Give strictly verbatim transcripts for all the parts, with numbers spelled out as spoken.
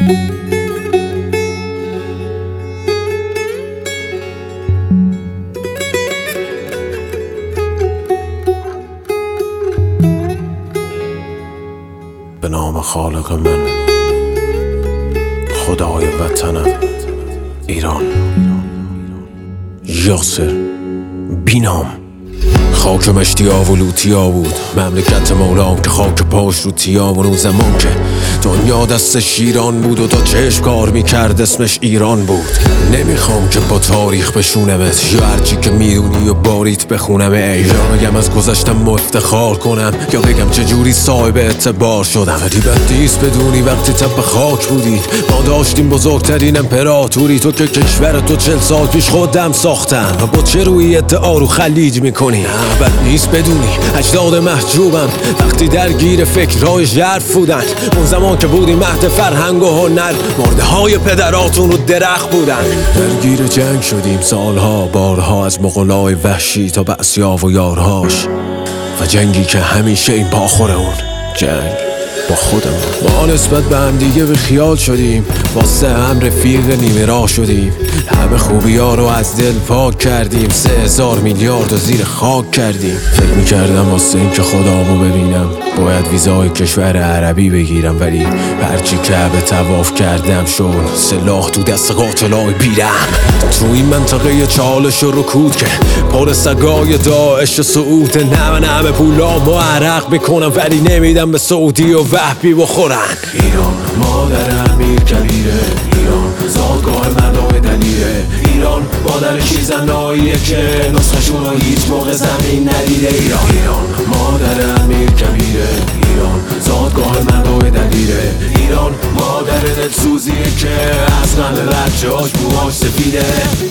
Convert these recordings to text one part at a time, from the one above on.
به نام خالق من، خدای وطنم ایران. یاسر بینام. خاک مشتیا و لوتیا بود، مملکت مولام که خاک پاش رو تیام. اون زمان که دنیا دست شیران بود و تا چشم کار میکرد اسمش ایران بود. نمیخوام که با تاریخ بشونمت یا هرچی که میدونی و باریت بخونم ایران. بگم از گذشتم افتخار کنم یا بگم چجوری صاحب اعتبار شدم. ولی بد نیست بدونی وقتی تب خاک بودید ما داشتیم بزرگترین امپراتوری. تو که کشور تو چل سال پیش خودم ساختم و با چه روی ادعا رو خلیج میکنی؟ بد نیست بدونی اجداد محجوبم وقتی درگیر فکرهای ژرف بودن. اون زمان که بودی مهد فرهنگ و هنر، مرده های پدراتون رو درخت بودن. درگیر جنگ شدیم سالها بارها، از مغولای وحشی تا بعثیا و یارهاش. و جنگی که همیشه این پاخور اون جنگ با خودمون. ما نسبت به هم دیگه به خیال شدیم، واسه هم رفیق نیمه راه شدیم. همه خوبی ها رو از دل پاک کردیم، سه هزار میلیارد رو زیر خاک کردیم. فکر میکردم واسه این که خدامو ببینم باید ویزای کشور عربی بگیرم، ولی هرچی که به طواف کردم شد سلاح تو دست قاتلای بیرم. تو این منطقه چالش و رکود که پر سگای داعش و سعود، نمه نمه پولام و عرق میکنم ولی نمیدم به سعودی و وحبی بخورن. ایران مادر امیر کبیره، ایران زادگاه مردای دلیره. ایران مادر شیرزناییه که نسخشون رو هیچ موقع زمین ندیده. ایران ایران مادر امیر کبیره، ایران زادگاه مردای دلیره. ایران مادر دلسوزیه که از غم بچه‌هاش موهاش سفیده.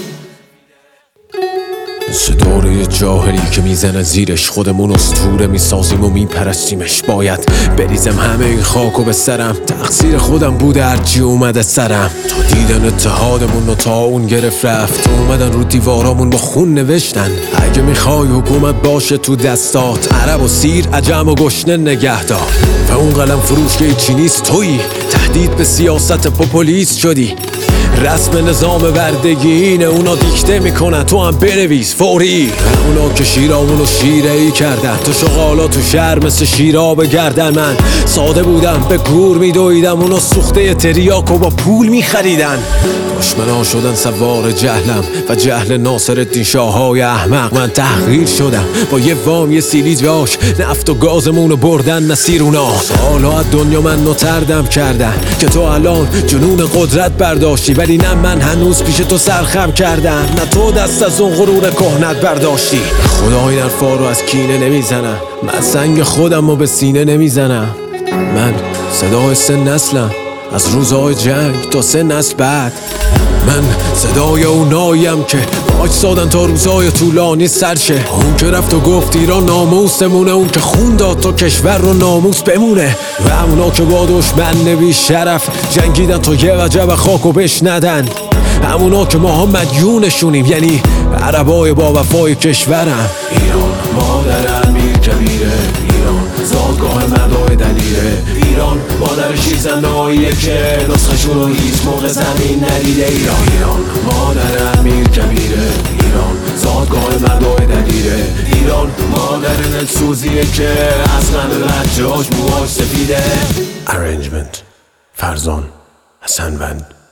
صداره جاهلی که میزنه زیرش خودمون اسطوره میسازیم و میپرستیمش. باید بریزم همه این خاکو به سرم، تقصیر خودم بوده هرچی اومده سرم. تا دیدن اتحادمون و تا اون گرفت رفت، اومدن رو دیوارامون با خون نوشتن اگه میخوای حکومت باشه تو دستات، عرب و سیر عجم و گشنه نگه دار. و اون قلم فروش که چی نیست تویی، تهدید به سیاست پوپولیست شدی. رسم نظام بردگی اینه، اونا دیکته میکنن تو هم بنویس فوری. اونا که شیرامونو شیره ای کردن، تو شغالا تو شهر مثل شیرا بگردن. من ساده بودم به گور میدویدم، اونا سوخته تریاکو با پول میخریدن. دشمنا شدن سوار جهلم و جهل ناصرالدین شاههای احمق. من تحقیر شدم با یه وام یه سیلی جاش، نفت و گازمونو بردن مسیر اونا. سالها از دنیا من نوتردم کردن که تو الان جنون قدرت برداشتی، ولی نه من هنوز پیش تو سرخم کردم، نه تو دست از اون غرور کهنت برداشتی. خدا این حرفا رو از کینه نمیزنم، من سنگ خودم رو به سینه نمیزنم. من صدای سه نسلم، از روزهای جنگ تا سه نسل بعد. من صدای اوناییم که باج سادن تا روزهای طولانی سرشه. اون که رفت و گفت ایران ناموسمونه، اون که خون داد تا کشور رو ناموس بمونه. و همونا که با دشمن بی شرف جنگیدن تا یه وجب خاکو بشندن. همونا که ما هم مدیونشونیم، یعنی عربای با وفای کشورم. ایران مادر امیر کبیره، ایران زادگاه مردای دلیره. ایران مادر شیرزناییه که نسخشون رو هیچ موقع زمین ندیده. ایران ایران مادر امیر کبیره، ایران زادگاه مردای دلیره. ایران مادر دلسوزیه که از غم بچه‌هاش موهاش سفیده. Arrangement فرزان حسنوند.